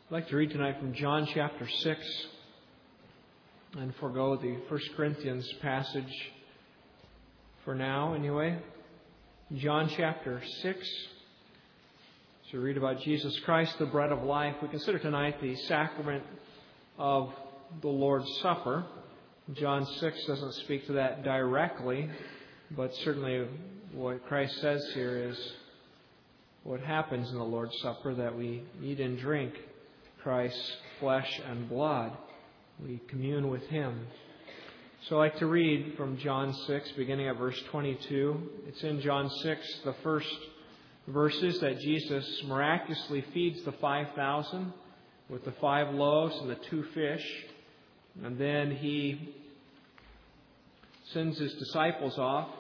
I'd like to read tonight from John chapter 6 and forego the 1 Corinthians passage for now anyway. John chapter 6. So read about Jesus Christ, the bread of life. We consider tonight the sacrament of the Lord's Supper. John 6 doesn't speak to that directly, but certainly what Christ says here is what happens in the Lord's Supper, that we eat and drink Christ's flesh and blood. We commune with Him. So I'd like to read from John 6, beginning at verse 22. It's in John 6, the first verses, that Jesus miraculously feeds the 5,000 with the 5 loaves and the 2 fish. And then He sends His disciples off,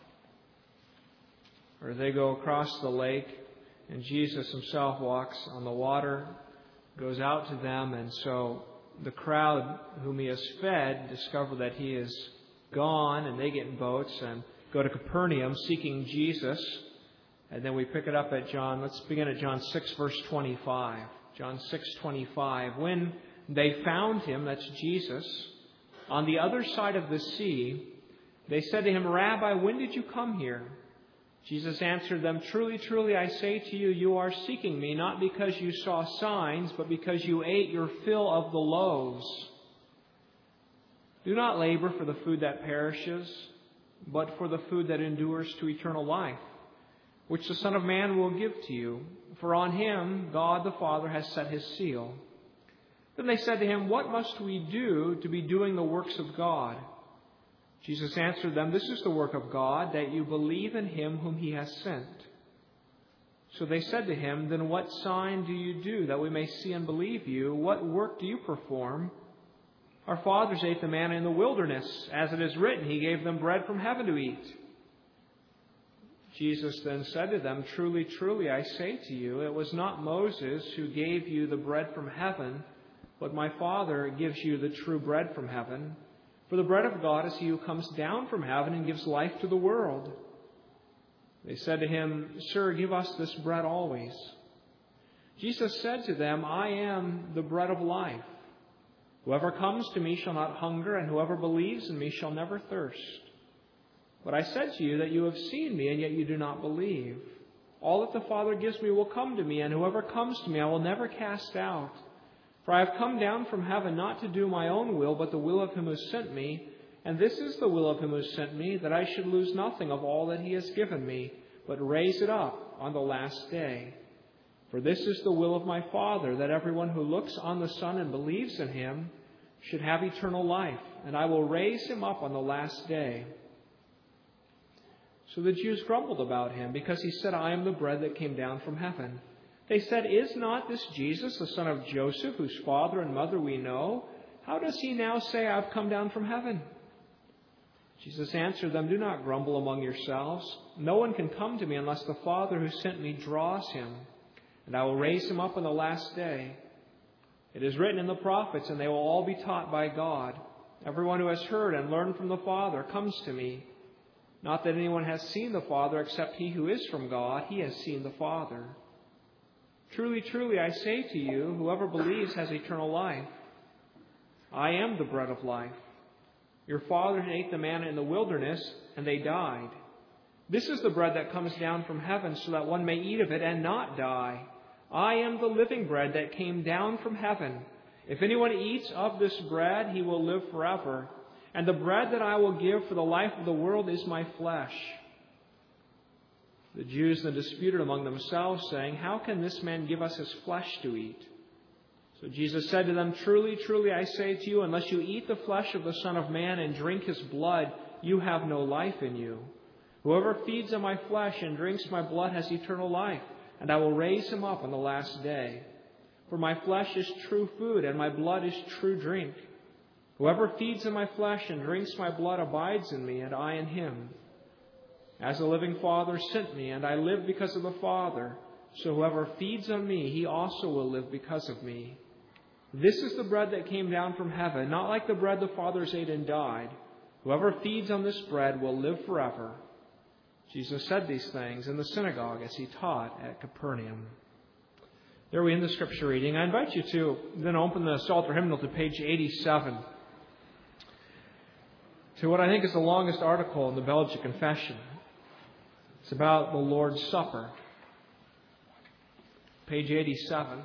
or they go across the lake, and Jesus Himself walks on the water, goes out to them, and so the crowd whom He has fed discover that He is gone, and they get in boats and go to Capernaum seeking Jesus. And then we pick it up at let's begin at John 6, verse 25. John 6:25. When they found Him, that's Jesus, on the other side of the sea, they said to Him, "Rabbi, when did you come here?" Jesus answered them, "Truly, truly, I say to you, you are seeking me, not because you saw signs, but because you ate your fill of the loaves. Do not labor for the food that perishes, but for the food that endures to eternal life, which the Son of Man will give to you. For on Him God the Father has set His seal." Then they said to Him, "What must we do to be doing the works of God?" Jesus answered them, "This is the work of God, that you believe in Him whom He has sent." So they said to Him, "Then what sign do you do, that we may see and believe you? What work do you perform? Our fathers ate the manna in the wilderness. As it is written, He gave them bread from heaven to eat." Jesus then said to them, "Truly, truly, I say to you, it was not Moses who gave you the bread from heaven, but my Father gives you the true bread from heaven. For the bread of God is He who comes down from heaven and gives life to the world." They said to Him, "Sir, give us this bread always." Jesus said to them, "I am the bread of life. Whoever comes to me shall not hunger, and whoever believes in me shall never thirst. But I said to you that you have seen me, and yet you do not believe. All that the Father gives me will come to me, and whoever comes to me I will never cast out. For I have come down from heaven not to do my own will, but the will of Him who sent me. And this is the will of Him who sent me, that I should lose nothing of all that He has given me, but raise it up on the last day. For this is the will of my Father, that everyone who looks on the Son and believes in Him should have eternal life, and I will raise him up on the last day." So the Jews grumbled about Him, because He said, "I am the bread that came down from heaven." They said, "Is not this Jesus, the son of Joseph, whose father and mother we know? How does He now say, 'I have come down from heaven'?" Jesus answered them, "Do not grumble among yourselves. No one can come to me unless the Father who sent me draws him, and I will raise him up on the last day. It is written in the prophets, and they will all be taught by God. Everyone who has heard and learned from the Father comes to me. Not that anyone has seen the Father except he who is from God. He has seen the Father. Truly, truly, I say to you, whoever believes has eternal life. I am the bread of life. Your fathers ate the manna in the wilderness, and they died. This is the bread that comes down from heaven, so that one may eat of it and not die. I am the living bread that came down from heaven. If anyone eats of this bread, he will live forever. And the bread that I will give for the life of the world is my flesh." The Jews then disputed among themselves, saying, "How can this man give us his flesh to eat?" So Jesus said to them, "Truly, truly, I say to you, unless you eat the flesh of the Son of Man and drink His blood, you have no life in you. Whoever feeds on my flesh and drinks my blood has eternal life, and I will raise him up on the last day. For my flesh is true food, and my blood is true drink. Whoever feeds on my flesh and drinks my blood abides in me, and I in him. As the living Father sent me, and I live because of the Father, so whoever feeds on me, he also will live because of me. This is the bread that came down from heaven, not like the bread the fathers ate and died. Whoever feeds on this bread will live forever." Jesus said these things in the synagogue as He taught at Capernaum. There we end the Scripture reading. I invite you to then open the Psalter hymnal to page 87, to what I think is the longest article in the Belgic Confession. It's about the Lord's Supper. Page 87.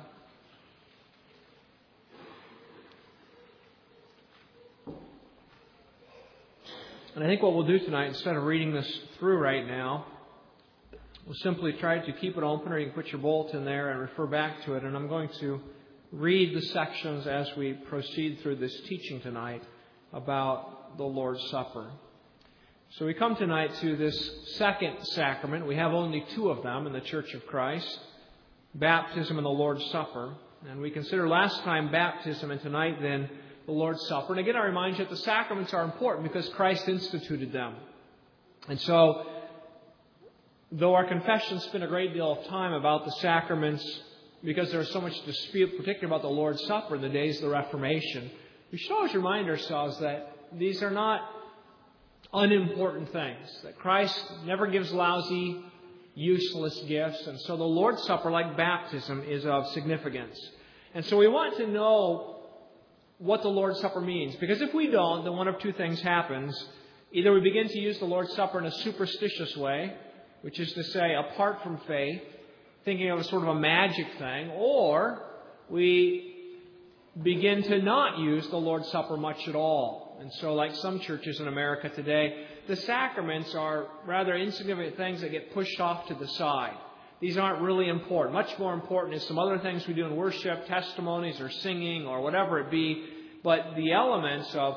And I think what we'll do tonight, instead of reading this through right now, we'll simply try to keep it open, or you can put your bulletin there and refer back to it. And I'm going to read the sections as we proceed through this teaching tonight about the Lord's Supper. So we come tonight to this second sacrament. We have only two of them in the Church of Christ, baptism and the Lord's Supper. And we consider last time baptism, and tonight then the Lord's Supper. And again, I remind you that the sacraments are important because Christ instituted them. And so, though our confession spent a great deal of time about the sacraments because there was so much dispute, particularly about the Lord's Supper in the days of the Reformation, we should always remind ourselves that these are not unimportant things, that Christ never gives lousy, useless gifts. And so the Lord's Supper, like baptism, is of significance. And so we want to know what the Lord's Supper means, because if we don't, then one of two things happens. Either we begin to use the Lord's Supper in a superstitious way, which is to say, apart from faith, thinking of a sort of a magic thing, or we begin to not use the Lord's Supper much at all. And so, like some churches in America today, the sacraments are rather insignificant things that get pushed off to the side. These aren't really important. Much more important is some other things we do in worship, testimonies or singing or whatever it be. But the elements of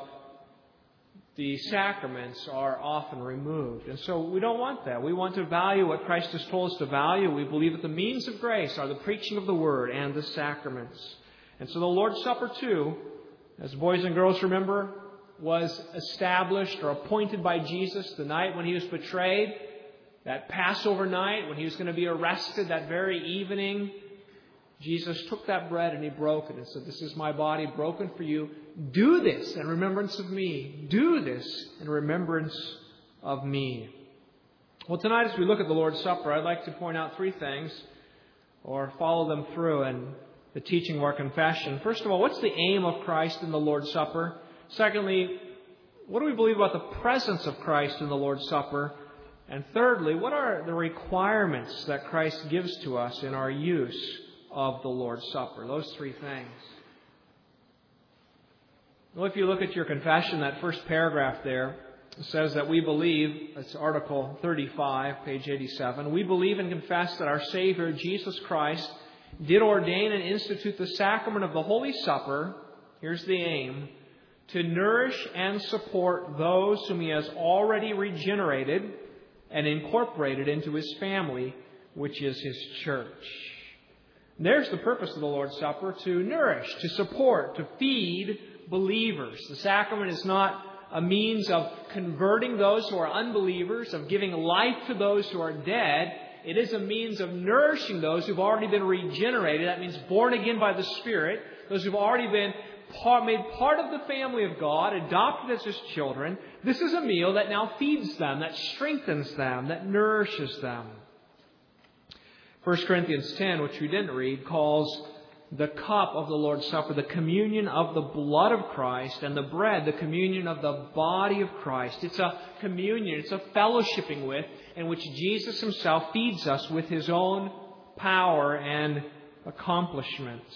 the sacraments are often removed. And so we don't want that. We want to value what Christ has told us to value. We believe that the means of grace are the preaching of the Word and the sacraments. And so the Lord's Supper, too, as boys and girls remember, was established or appointed by Jesus the night when He was betrayed. That Passover night, when He was going to be arrested, that very evening, Jesus took that bread and He broke it and said, "This is my body broken for you. Do this in remembrance of me. Do this in remembrance of me." Well, tonight as we look at the Lord's Supper, I'd like to point out three things, or follow them through in the teaching of our confession. First of all, what's the aim of Christ in the Lord's Supper? Secondly, what do we believe about the presence of Christ in the Lord's Supper? And thirdly, what are the requirements that Christ gives to us in our use of the Lord's Supper? Those three things. Well, if you look at your confession, that first paragraph there says that we believe, that's Article 35, page 87, we believe and confess that our Savior, Jesus Christ, did ordain and institute the sacrament of the Holy Supper, here's the aim, to nourish and support those whom He has already regenerated and incorporated into His family, which is His church. And there's the purpose of the Lord's Supper, to nourish, to support, to feed believers. The sacrament is not a means of converting those who are unbelievers, of giving life to those who are dead. It is a means of nourishing those who've already been regenerated. That means born again by the Spirit. Those who've already been made part of the family of God, adopted as His children. This is a meal that now feeds them, that strengthens them, that nourishes them. 1 Corinthians 10, which we didn't read, calls the cup of the Lord's Supper the communion of the blood of Christ, and the bread the communion of the body of Christ. It's a communion, it's a fellowshipping with, in which Jesus Himself feeds us with His own power and accomplishments.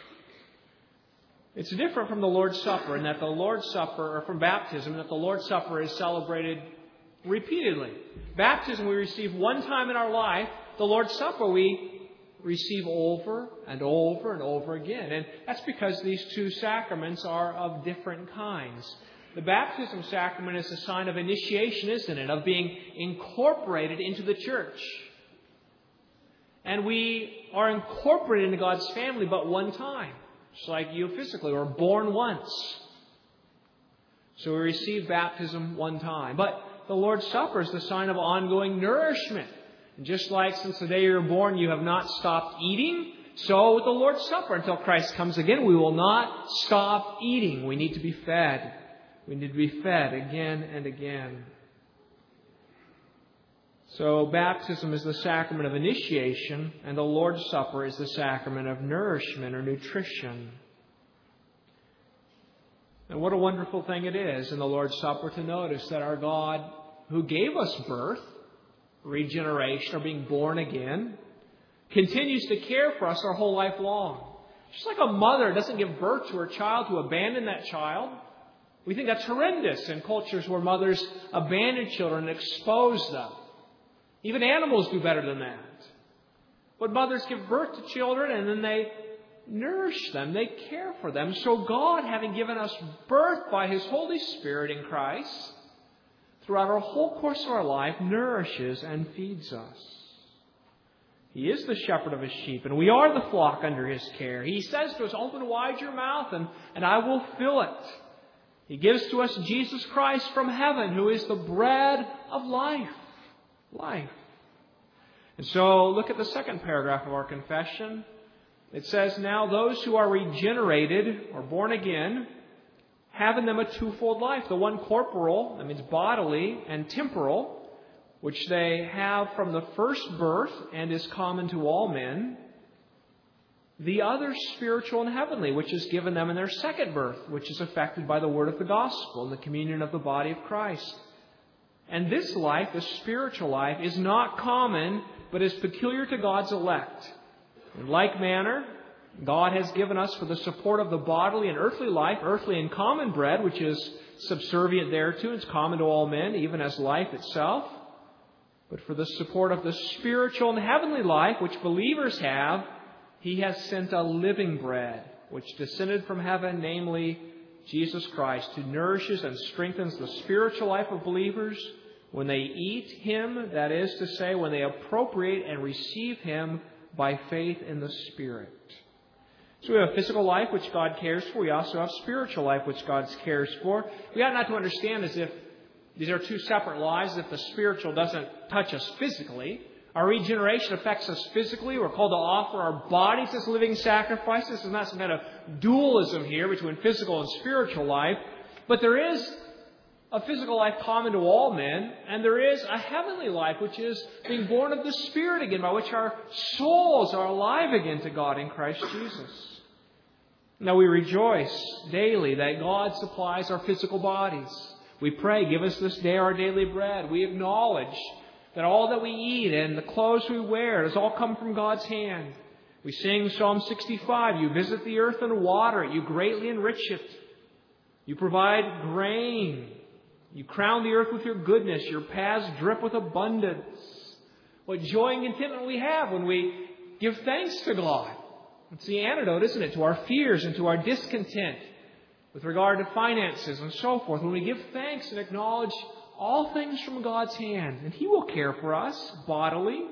It's different from the Lord's Supper in that the Lord's Supper, or from baptism, that the Lord's Supper is celebrated repeatedly. Baptism we receive one time in our life. The Lord's Supper we receive over and over and over again. And that's because these two sacraments are of different kinds. The baptism sacrament is a sign of initiation, isn't it? Of being incorporated into the church. And we are incorporated into God's family but one time. Just like you physically were born once. So we receive baptism one time. But the Lord's Supper is the sign of ongoing nourishment. And just like since the day you were born you have not stopped eating, so with the Lord's Supper, until Christ comes again, we will not stop eating. We need to be fed. We need to be fed again and again. So baptism is the sacrament of initiation, and the Lord's Supper is the sacrament of nourishment or nutrition. And what a wonderful thing it is in the Lord's Supper to notice that our God, who gave us birth, regeneration, or being born again, continues to care for us our whole life long. Just like a mother doesn't give birth to her child to abandon that child. We think that's horrendous in cultures where mothers abandon children and expose them. Even animals do better than that. But mothers give birth to children and then they nourish them. They care for them. So God, having given us birth by His Holy Spirit in Christ, throughout our whole course of our life, nourishes and feeds us. He is the shepherd of His sheep, and we are the flock under His care. He says to us, open wide your mouth and I will fill it. He gives to us Jesus Christ from heaven, who is the bread of life. Life. And so look at the second paragraph of our confession. It says, now those who are regenerated or born again have in them a twofold life. The one corporal, that means bodily, and temporal, which they have from the first birth and is common to all men. The other spiritual and heavenly, which is given them in their second birth, which is affected by the word of the gospel and the communion of the body of Christ. And this life, the spiritual life, is not common, but is peculiar to God's elect. In like manner, God has given us for the support of the bodily and earthly life, earthly and common bread, which is subservient thereto, it's common to all men, even as life itself. But for the support of the spiritual and heavenly life, which believers have, He has sent a living bread, which descended from heaven, namely Jesus Christ, who nourishes and strengthens the spiritual life of believers when they eat Him, that is to say, when they appropriate and receive Him by faith in the Spirit. So we have a physical life which God cares for. We also have spiritual life which God cares for. We ought not to understand as if these are two separate lives, if the spiritual doesn't touch us physically. Our regeneration affects us physically. We're called to offer our bodies as living sacrifices. There's not some kind of dualism here between physical and spiritual life. But there is a physical life common to all men, and there is a heavenly life, which is being born of the Spirit again, by which our souls are alive again to God in Christ Jesus. Now we rejoice daily that God supplies our physical bodies. We pray, give us this day our daily bread. We acknowledge that all that we eat and the clothes we wear has all come from God's hand. We sing Psalm 65, you visit the earth and water it, you greatly enrich it. You provide grain. You crown the earth with your goodness. Your paths drip with abundance. What joy and contentment we have when we give thanks to God. It's the antidote, isn't it, to our fears and to our discontent with regard to finances and so forth. When we give thanks and acknowledge all things from God's hand, and He will care for us bodily.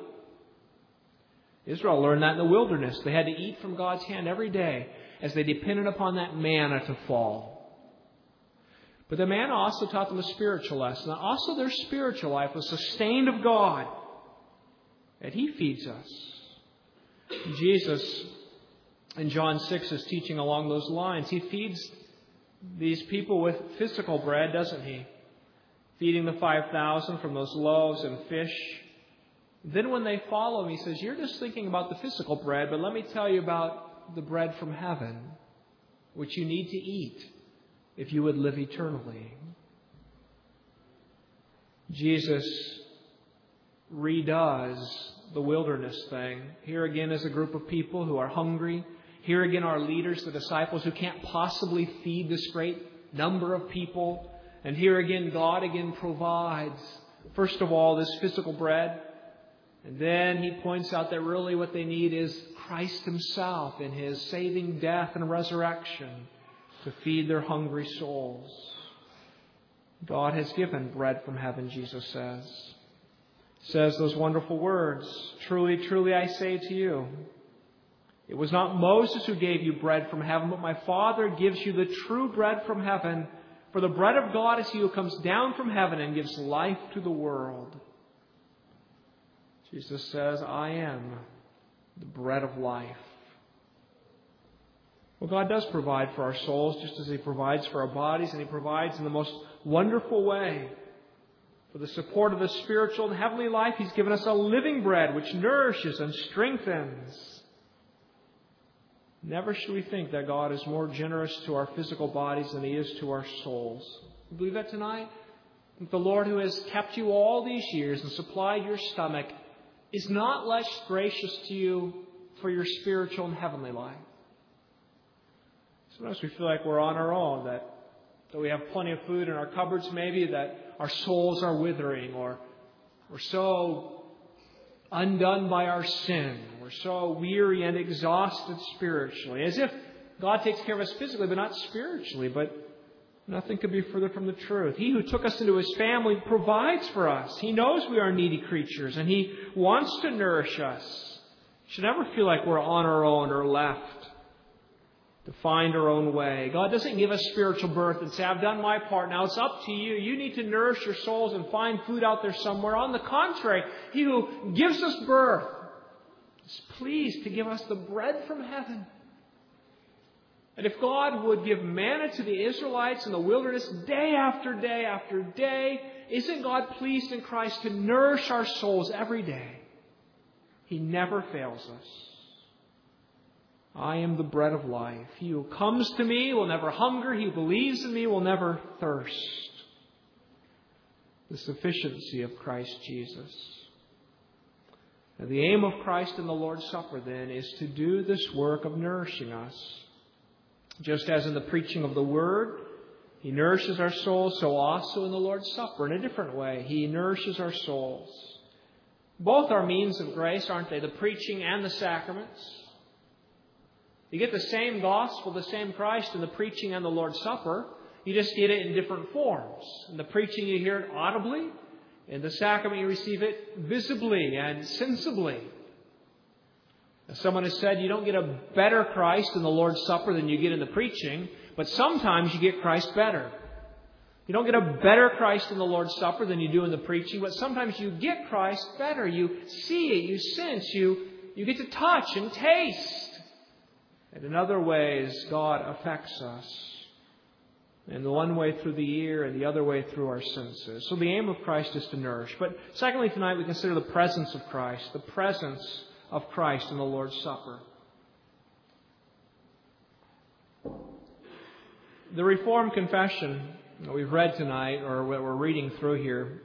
Israel learned that in the wilderness. They had to eat from God's hand every day as they depended upon that manna to fall. But the manna also taught them a spiritual lesson. Also their spiritual life was sustained of God. And He feeds us. Jesus, in John 6, is teaching along those lines. He feeds these people with physical bread, doesn't He? Feeding the 5,000 from those loaves and fish. Then when they follow Him, He says, you're just thinking about the physical bread, but let me tell you about the bread from heaven, which you need to eat if you would live eternally. Jesus redoes the wilderness thing. Here again is a group of people who are hungry. Here again are leaders, the disciples, who can't possibly feed this great number of people. And here again, God again provides, first of all, this physical bread. And then He points out that really what they need is Christ Himself in His saving death and resurrection to feed their hungry souls. God has given bread from heaven, Jesus says. Says those wonderful words, truly, truly I say to you, it was not Moses who gave you bread from heaven, but my Father gives you the true bread from heaven. For the bread of God is He who comes down from heaven and gives life to the world. Jesus says, I am the bread of life. Well, God does provide for our souls just as He provides for our bodies, and He provides in the most wonderful way. For the support of the spiritual and heavenly life, He's given us a living bread which nourishes and strengthens. Never should we think that God is more generous to our physical bodies than He is to our souls. You believe that tonight? The Lord who has kept you all these years and supplied your stomach is not less gracious to you for your spiritual and heavenly life. Sometimes we feel like we're on our own, that we have plenty of food in our cupboards maybe, that our souls are withering, or we're so undone by our sin. We're so weary and exhausted spiritually. As if God takes care of us physically, but not spiritually. But nothing could be further from the truth. He who took us into His family provides for us. He knows we are needy creatures, and He wants to nourish us. We should never feel like we're on our own or left to find our own way. God doesn't give us spiritual birth and say, I've done my part, now it's up to you. You need to nourish your souls and find food out there somewhere. On the contrary, He who gives us birth is pleased to give us the bread from heaven. And if God would give manna to the Israelites in the wilderness day after day after day, isn't God pleased in Christ to nourish our souls every day? He never fails us. I am the bread of life. He who comes to me will never hunger. He who believes in me will never thirst. The sufficiency of Christ Jesus. Now, the aim of Christ in the Lord's Supper, then, is to do this work of nourishing us. Just as in the preaching of the Word, He nourishes our souls, so also in the Lord's Supper, in a different way, He nourishes our souls. Both are means of grace, aren't they? The preaching and the sacraments. You get the same gospel, the same Christ in the preaching and the Lord's Supper. You just get it in different forms. In the preaching, you hear it audibly. In the sacrament, you receive it visibly and sensibly. As someone has said, you don't get a better Christ in the Lord's Supper than you get in the preaching, but sometimes you get Christ better. You don't get a better Christ in the Lord's Supper than you do in the preaching, but sometimes you get Christ better. You see it, you sense, you get to touch and taste. And in other ways, God affects us. And the one way through the ear and the other way through our senses. So the aim of Christ is to nourish. But secondly, tonight we consider the presence of Christ. The presence of Christ in the Lord's Supper. The Reformed Confession that we've read tonight, or what we're reading through here,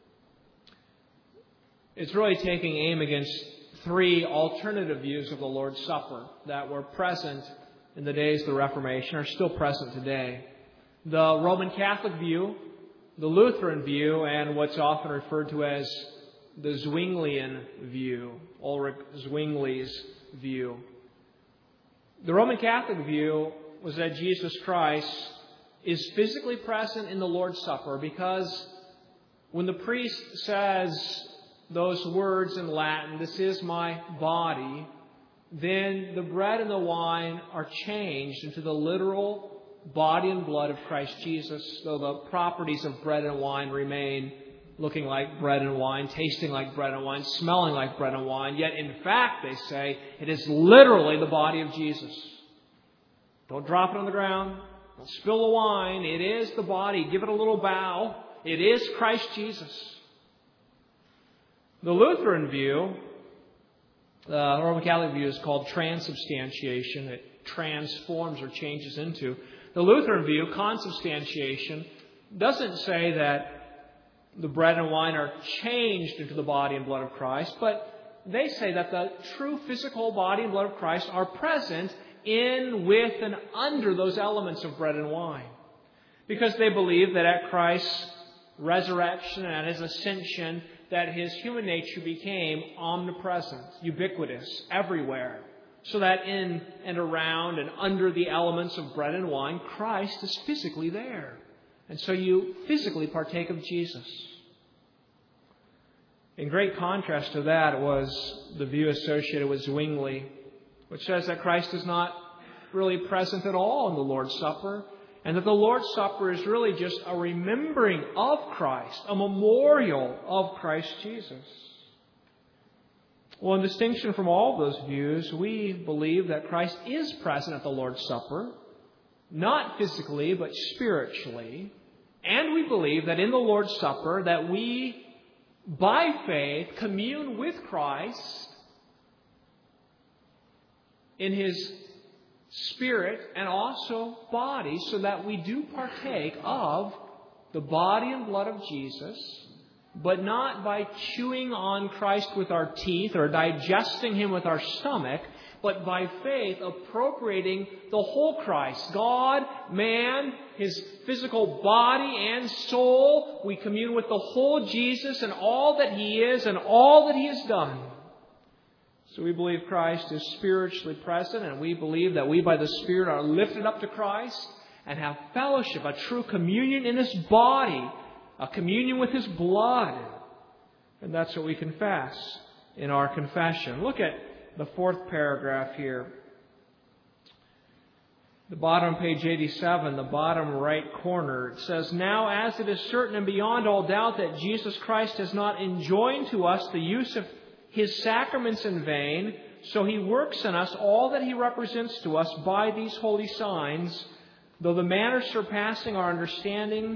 it's really taking aim against three alternative views of the Lord's Supper that were present in the days of the Reformation, are still present today. The Roman Catholic view, the Lutheran view, and what's often referred to as the Zwinglian view, Ulrich Zwingli's view. The Roman Catholic view was that Jesus Christ is physically present in the Lord's Supper because when the priest says those words in Latin, "This is my body," then the bread and the wine are changed into the literal body and blood of Christ Jesus, though the properties of bread and wine remain looking like bread and wine, tasting like bread and wine, smelling like bread and wine. Yet, in fact, they say, it is literally the body of Jesus. Don't drop it on the ground. Don't spill the wine. It is the body. Give it a little bow. It is Christ Jesus. The Lutheran view, the Roman Catholic view, is called transubstantiation. It transforms or changes into. The Lutheran view, consubstantiation, doesn't say that the bread and wine are changed into the body and blood of Christ, but they say that the true physical body and blood of Christ are present in, with, and under those elements of bread and wine. Because they believe that at Christ's resurrection and at His ascension, that His human nature became omnipresent, ubiquitous, everywhere. So that in and around and under the elements of bread and wine, Christ is physically there. And so you physically partake of Jesus. In great contrast to that was the view associated with Zwingli, which says that Christ is not really present at all in the Lord's Supper, and that the Lord's Supper is really just a remembering of Christ, a memorial of Christ Jesus. Well, in distinction from all of those views, we believe that Christ is present at the Lord's Supper, not physically, but spiritually. And we believe that in the Lord's Supper that we, by faith, commune with Christ in His Spirit and also body, so that we do partake of the body and blood of Jesus, but not by chewing on Christ with our teeth or digesting Him with our stomach, but by faith appropriating the whole Christ, God, man, His physical body and soul. We commune with the whole Jesus and all that He is and all that He has done. So we believe Christ is spiritually present, and we believe that we by the Spirit are lifted up to Christ and have fellowship, a true communion in His body, a communion with His blood. And that's what we confess in our confession. Look at the fourth paragraph here. The bottom, page 87, the bottom right corner. It says, "Now as it is certain and beyond all doubt that Jesus Christ has not enjoined to us the use of His sacraments in vain, so He works in us all that He represents to us by these holy signs, though the manner surpassing our understanding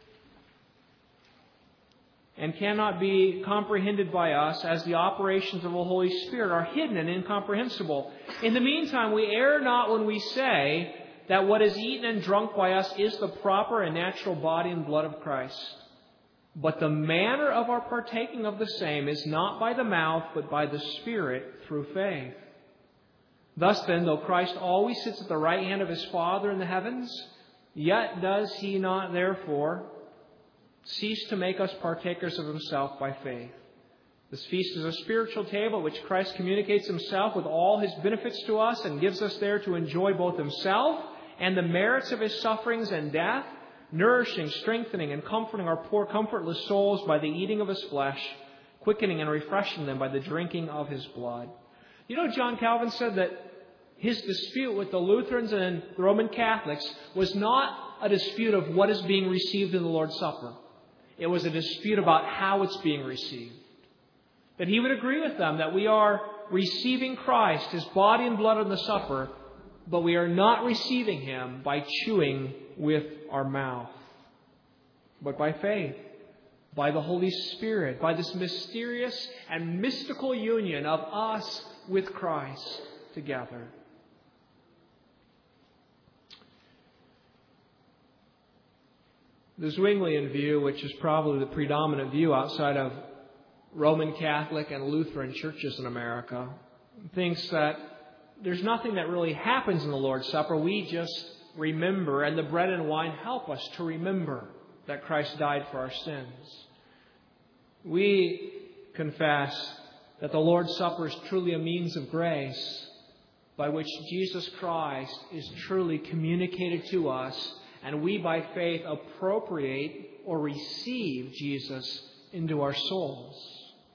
and cannot be comprehended by us, as the operations of the Holy Spirit are hidden and incomprehensible. In the meantime, we err not when we say that what is eaten and drunk by us is the proper and natural body and blood of Christ. But the manner of our partaking of the same is not by the mouth, but by the Spirit through faith. Thus then, though Christ always sits at the right hand of His Father in the heavens, yet does He not therefore cease to make us partakers of Himself by faith. This feast is a spiritual table at which Christ communicates Himself with all His benefits to us and gives us there to enjoy both Himself and the merits of His sufferings and death, nourishing, strengthening, and comforting our poor, comfortless souls by the eating of His flesh, quickening and refreshing them by the drinking of His blood." You know, John Calvin said that his dispute with the Lutherans and the Roman Catholics was not a dispute of what is being received in the Lord's Supper. It was a dispute about how it's being received. That he would agree with them that we are receiving Christ, His body and blood in the supper, but we are not receiving Him by chewing with our mouth, but by faith, by the Holy Spirit, by this mysterious and mystical union of us with Christ together. The Zwinglian view, which is probably the predominant view outside of Roman Catholic and Lutheran churches in America, thinks that there's nothing that really happens in the Lord's Supper. We just remember, and the bread and wine help us to remember that Christ died for our sins. We confess that the Lord's Supper is truly a means of grace by which Jesus Christ is truly communicated to us, and we by faith appropriate or receive Jesus into our souls.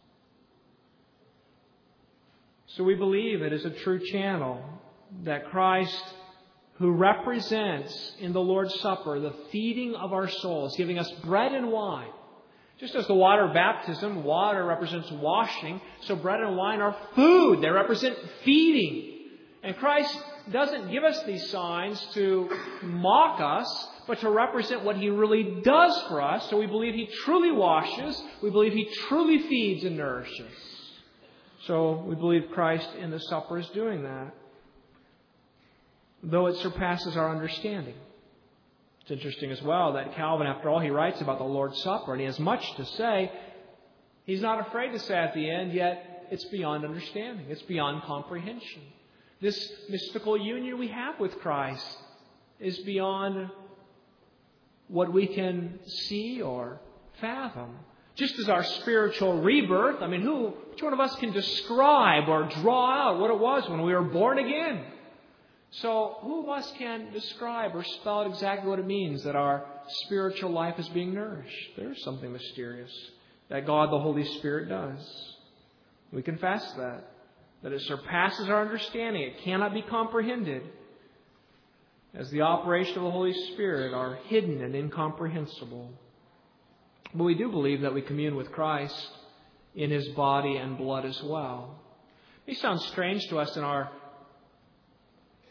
So we believe it is a true channel that Christ, who represents in the Lord's Supper the feeding of our souls, giving us bread and wine. Just as the water of baptism, water represents washing, so bread and wine are food. They represent feeding. And Christ doesn't give us these signs to mock us, but to represent what He really does for us. So we believe He truly washes. We believe He truly feeds and nourishes. So we believe Christ in the supper is doing that, though it surpasses our understanding. It's interesting as well that Calvin, after all, he writes about the Lord's Supper, and he has much to say. He's not afraid to say at the end, yet it's beyond understanding. It's beyond comprehension. This mystical union we have with Christ is beyond what we can see or fathom. Just as our spiritual rebirth, which one of us can describe or draw out what it was when we were born again? So who of us can describe or spell out exactly what it means that our spiritual life is being nourished? There's something mysterious that God, the Holy Spirit, does. We confess that it surpasses our understanding. It cannot be comprehended, as the operation of the Holy Spirit are hidden and incomprehensible. But we do believe that we commune with Christ in His body and blood as well. It may sound strange to us in our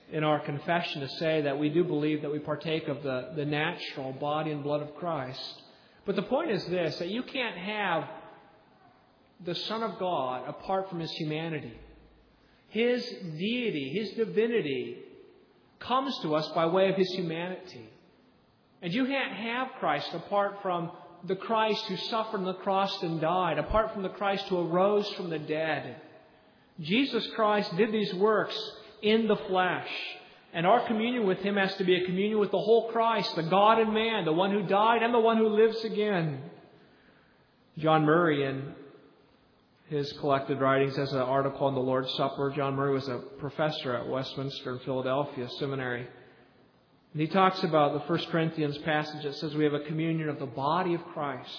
in our confession to say that we do believe that we partake of the natural body and blood of Christ. But the point is this, that you can't have the Son of God apart from His humanity. His deity, His divinity comes to us by way of His humanity. And you can't have Christ apart from the Christ who suffered on the cross and died, apart from the Christ who arose from the dead. Jesus Christ did these works in the flesh. And our communion with Him has to be a communion with the whole Christ, the God and man, the one who died and the one who lives again. John Murray, in his collected writings, has an article on the Lord's Supper. John Murray was a professor at Westminster in Philadelphia Seminary. And he talks about the 1 Corinthians passage that says we have a communion of the body of Christ.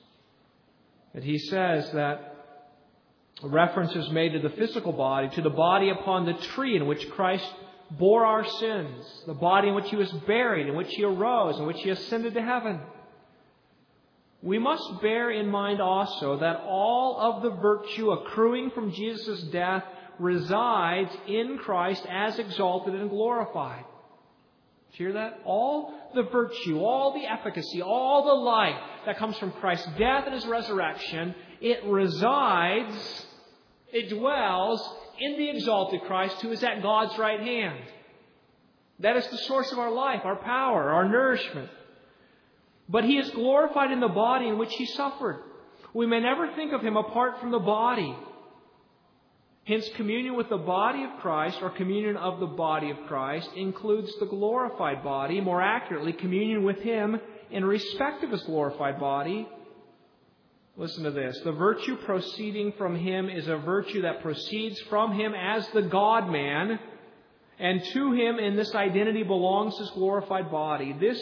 And he says that a reference is made to the physical body, to the body upon the tree in which Christ bore our sins, the body in which He was buried, in which He arose, in which He ascended to heaven. We must bear in mind also that all of the virtue accruing from Jesus' death resides in Christ as exalted and glorified. Did you hear that? All the virtue, all the efficacy, all the life that comes from Christ's death and His resurrection, it resides, it dwells in the exalted Christ who is at God's right hand. That is the source of our life, our power, our nourishment. But He is glorified in the body in which He suffered. We may never think of Him apart from the body. Hence, communion with the body of Christ, or communion of the body of Christ, includes the glorified body. More accurately, communion with Him in respect of His glorified body. Listen to this. The virtue proceeding from Him is a virtue that proceeds from Him as the God-man, and to Him in this identity belongs His glorified body. Thus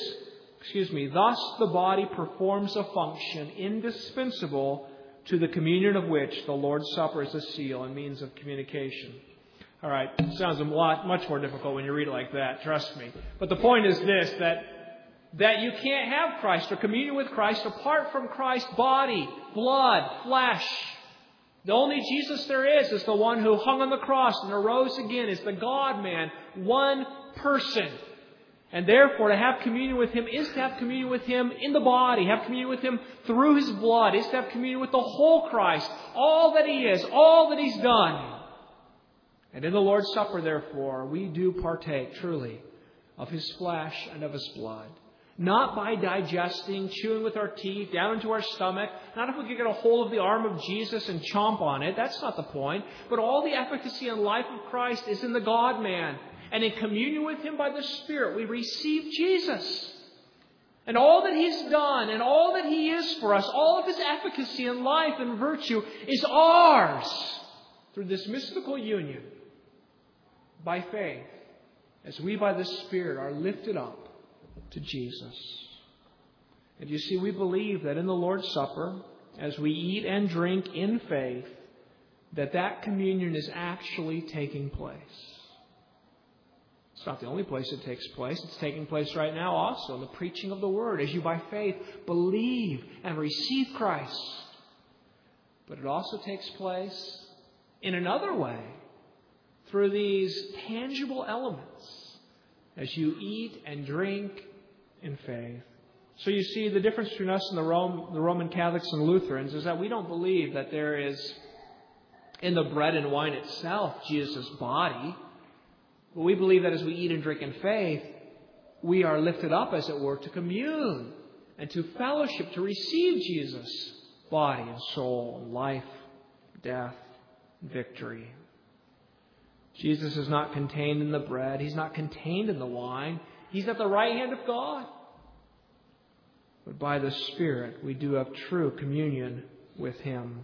the body performs a function indispensable to the communion of which the Lord's Supper is a seal and means of communication. All right, it sounds much more difficult when you read it like that, trust me. But the point is this, that you can't have Christ or communion with Christ apart from Christ's body, blood, flesh. The only Jesus there is the one who hung on the cross and arose again, is the God-man, one person. And therefore, to have communion with Him is to have communion with Him in the body, have communion with Him through His blood, is to have communion with the whole Christ, all that He is, all that He's done. And in the Lord's Supper, therefore, we do partake truly of His flesh and of His blood. Not by digesting, chewing with our teeth, down into our stomach. Not if we could get a hold of the arm of Jesus and chomp on it. That's not the point. But all the efficacy and life of Christ is in the God-man. And in communion with Him by the Spirit, we receive Jesus. And all that He's done and all that He is for us, all of His efficacy and life and virtue is ours through this mystical union by faith, as we by the Spirit are lifted up to Jesus. And you see, we believe that in the Lord's Supper, as we eat and drink in faith, that communion is actually taking place. It's not the only place it takes place. It's taking place right now also in the preaching of the Word, as you by faith believe and receive Christ. But it also takes place in another way, through these tangible elements, as you eat and drink in faith. So you see, the difference between us and the Roman Catholics and Lutherans is that we don't believe that there is, in the bread and wine itself, Jesus' body. But we believe that as we eat and drink in faith, we are lifted up, as it were, to commune and to fellowship, to receive Jesus' body and soul and life, death, victory. Jesus is not contained in the bread. He's not contained in the wine. He's at the right hand of God. But by the Spirit, we do have true communion with Him.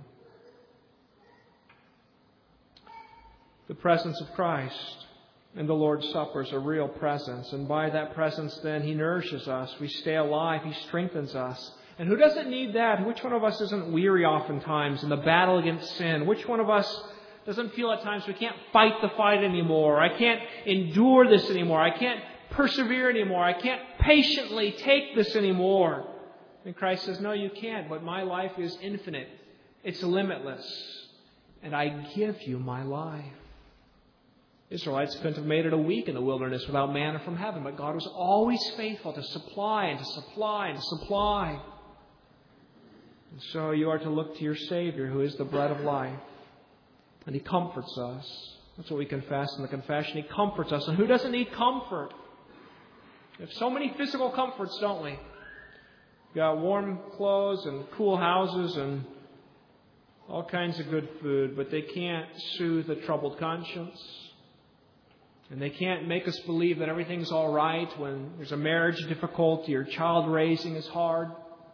The presence of Christ in the Lord's Supper is a real presence. And by that presence, then, He nourishes us. We stay alive. He strengthens us. And who doesn't need that? Which one of us isn't weary oftentimes in the battle against sin? Which one of us doesn't feel at times we can't fight the fight anymore? I can't endure this anymore. I can't persevere anymore. I can't patiently take this anymore. And Christ says, no, you can't. But my life is infinite. It's limitless. And I give you my life. Israelites couldn't have made it a week in the wilderness without manna from heaven, but God was always faithful to supply and to supply and to supply. And so you are to look to your Savior, who is the bread of life. And He comforts us. That's what we confess in the confession. He comforts us. And who doesn't need comfort? We have so many physical comforts, don't we? We've got warm clothes and cool houses and all kinds of good food, but they can't soothe a troubled conscience. And they can't make us believe that everything's all right when there's a marriage difficulty or child raising is hard.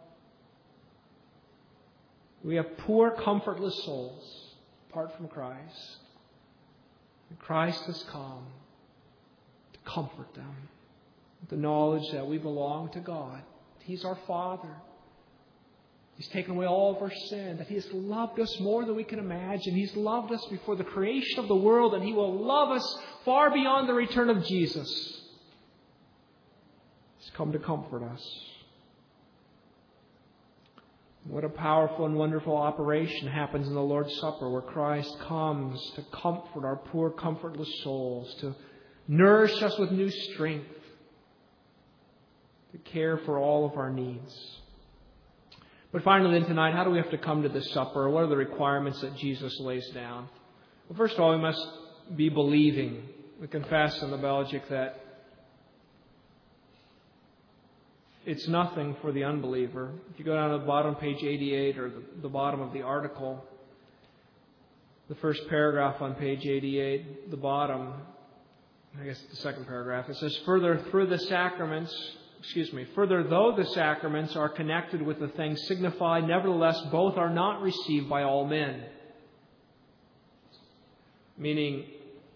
We have poor, comfortless souls apart from Christ. And Christ has come to comfort them with the knowledge that we belong to God. He's our Father. He's taken away all of our sin, that He has loved us more than we can imagine. He's loved us before the creation of the world, and He will love us far beyond the return of Jesus. He's come to comfort us. What a powerful and wonderful operation happens in the Lord's Supper, where Christ comes to comfort our poor, comfortless souls, to nourish us with new strength, to care for all of our needs. But finally then tonight, how do we have to come to this supper? What are the requirements that Jesus lays down? Well, first of all, we must be believing. We confess in the Belgic that it's nothing for the unbeliever. If you go down to the bottom, page 88, or the bottom of the article, the first paragraph on page 88, the bottom, I guess the second paragraph, it says, Further, though the sacraments are connected with the things signified, nevertheless both are not received by all men. Meaning,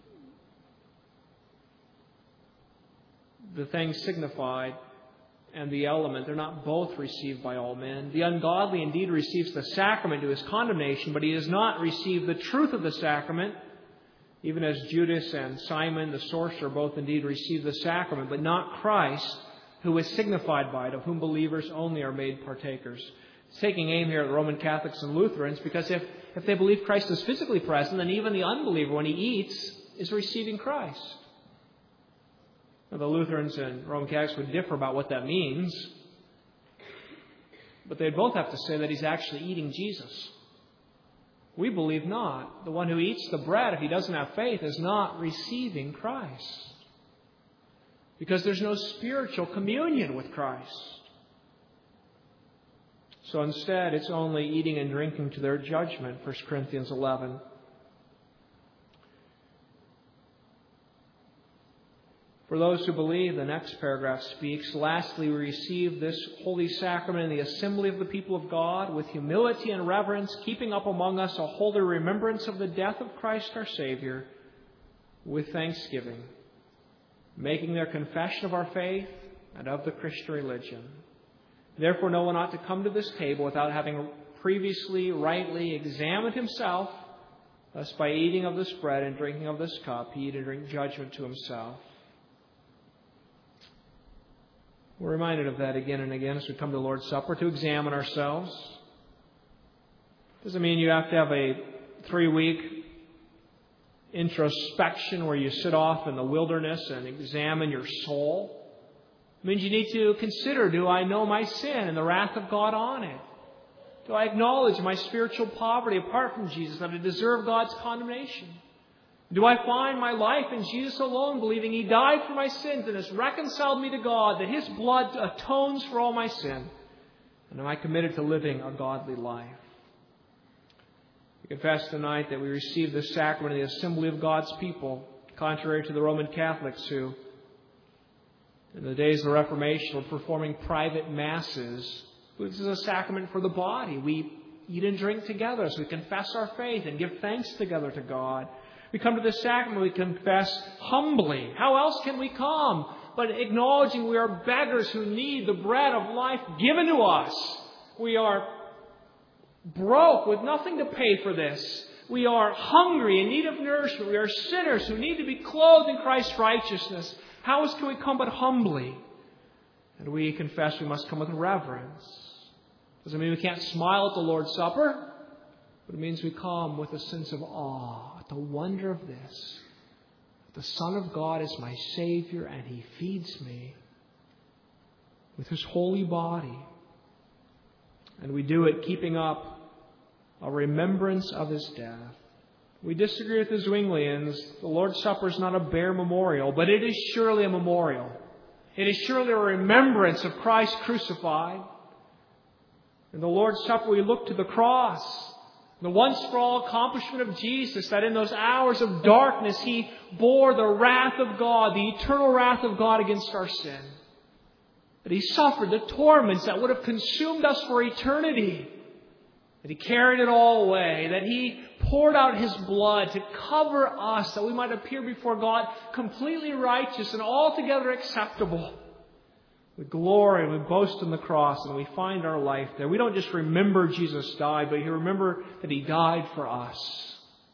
the things signified and the element, they're not both received by all men. The ungodly indeed receives the sacrament to his condemnation, but he does not receive the truth of the sacrament, even as Judas and Simon the sorcerer both indeed receive the sacrament, but not Christ, who is signified by it, of whom believers only are made partakers. It's taking aim here at the Roman Catholics and Lutherans, because if they believe Christ is physically present, then even the unbeliever, when he eats, is receiving Christ. Now, the Lutherans and Roman Catholics would differ about what that means, but they'd both have to say that he's actually eating Jesus. We believe not. The one who eats the bread, if he doesn't have faith, is not receiving Christ, because there's no spiritual communion with Christ. So instead, it's only eating and drinking to their judgment, 1 Corinthians 11. For those who believe, the next paragraph speaks, lastly, we receive this holy sacrament in the assembly of the people of God with humility and reverence, keeping up among us a holy remembrance of the death of Christ our Savior with thanksgiving, making their confession of our faith and of the Christian religion. Therefore, no one ought to come to this table without having previously rightly examined himself, lest by eating of this bread and drinking of this cup, he eat and drink judgment to himself. We're reminded of that again and again as we come to the Lord's Supper, to examine ourselves. Doesn't mean you have to have a 3-week introspection where you sit off in the wilderness and examine your soul. It means you need to consider, do I know my sin and the wrath of God on it? Do I acknowledge my spiritual poverty apart from Jesus, that I deserve God's condemnation? Do I find my life in Jesus alone, believing He died for my sins and has reconciled me to God, that His blood atones for all my sin? And am I committed to living a godly life? We confess tonight that we receive this sacrament in the assembly of God's people, contrary to the Roman Catholics who, in the days of the Reformation, were performing private masses. This is a sacrament for the body. We eat and drink together as we confess our faith and give thanks together to God. We come to this sacrament, we confess humbly. How else can we come but acknowledging we are beggars who need the bread of life given to us? We are broke with nothing to pay for this. We are hungry in need of nourishment. We are sinners who need to be clothed in Christ's righteousness. How else can we come but humbly? And we confess we must come with reverence. Doesn't mean we can't smile at the Lord's Supper, but it means we come with a sense of awe at the wonder of this. The Son of God is my Savior, and He feeds me with His holy body. And we do it keeping up a remembrance of His death. We disagree with the Zwinglians. The Lord's Supper is not a bare memorial, but it is surely a memorial. It is surely a remembrance of Christ crucified. In the Lord's Supper, we look to the cross, the once-for-all accomplishment of Jesus, that in those hours of darkness, He bore the wrath of God, the eternal wrath of God against our sin. That He suffered the torments that would have consumed us for eternity. That He carried it all away. That He poured out His blood to cover us, that we might appear before God completely righteous and altogether acceptable. We glory and we boast in the cross, and we find our life there. We don't just remember Jesus died, but you remember that He died for us.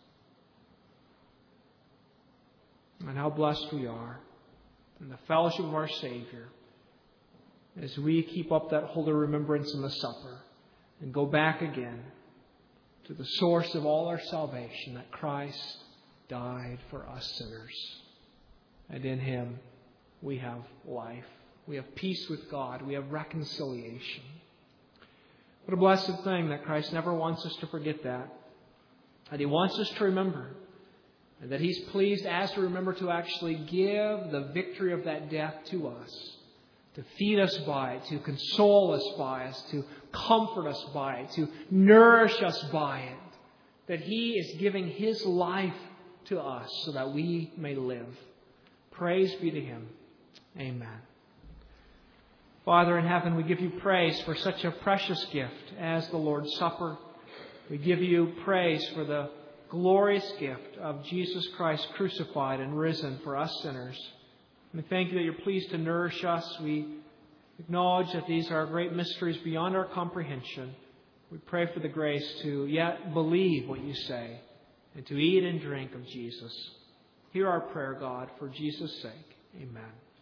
And how blessed we are in the fellowship of our Savior as we keep up that holy remembrance in the supper and go back again to the source of all our salvation, that Christ died for us sinners. And in Him we have life. We have peace with God. We have reconciliation. What a blessed thing that Christ never wants us to forget that. And He wants us to remember. And that He's pleased as we remember to actually give the victory of that death to us. To feed us by it, to console us by it, to comfort us by it, to nourish us by it. That He is giving His life to us so that we may live. Praise be to Him. Amen. Father in heaven, we give You praise for such a precious gift as the Lord's Supper. We give You praise for the glorious gift of Jesus Christ crucified and risen for us sinners. We thank You that You're pleased to nourish us. We acknowledge that these are great mysteries beyond our comprehension. We pray for the grace to yet believe what You say and to eat and drink of Jesus. Hear our prayer, God, for Jesus' sake. Amen.